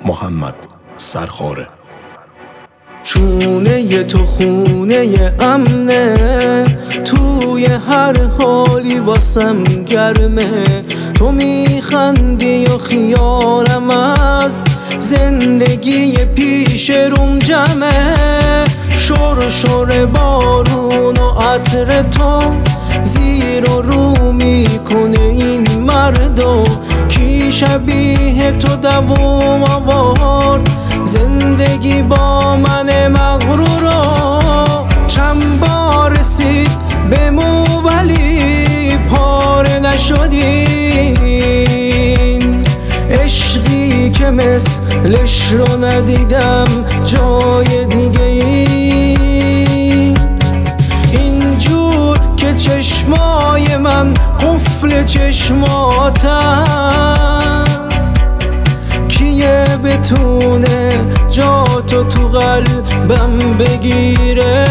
محمد سرخاره. شونه تو خونه امنه، توی هر حالی واسم گرمه. تو میخندی و خیالم از زندگی پیش روم جمعه. شور شور بارون و عطر تو زیر و رو میکنه این مردو. کی شبیه تو دووم آورد زندگی با من مغرورو. چند بار رسید به مو ولی پاره نشدین. عشقی که مثلش رو ندیدم جای دیگه ای. اینجور که چشمای من قفل چشماتم، کیه بتونه جاتو تو قلبم بگیره؟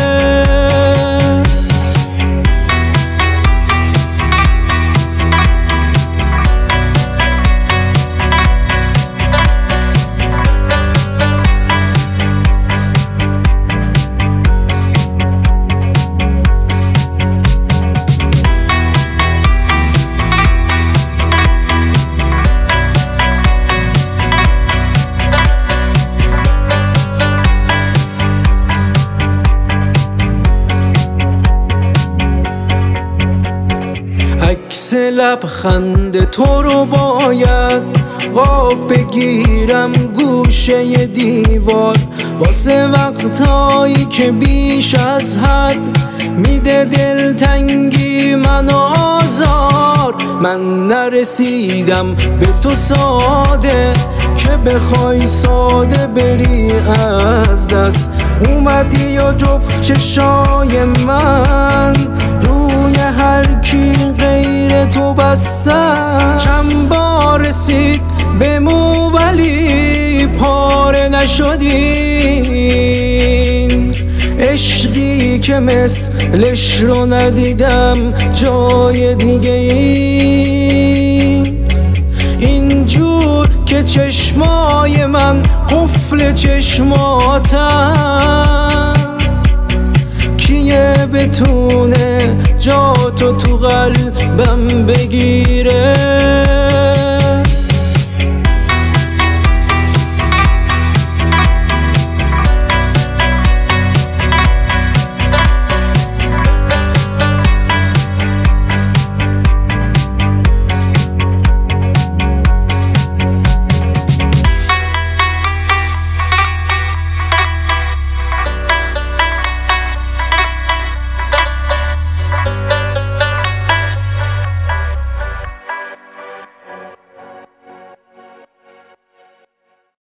عکس لبخند تو رو باید قاب بگیرم گوشه دیوار، واسه وقتایی که بیش از حد میده دلتنگی منو آزار. من نرسیدم به تو ساده که بخوای ساده بری از دست. اومدی و جفت چشای من روی هر کی غیر تو بستم. چند بار رسید به مو ولی پاره نشدین. عشقی که مثلش رو ندیدم جای دیگه ای. اینجور که چشمای من قفل چشماتم، کیه بتونه جاتو تو قلبم بگیره؟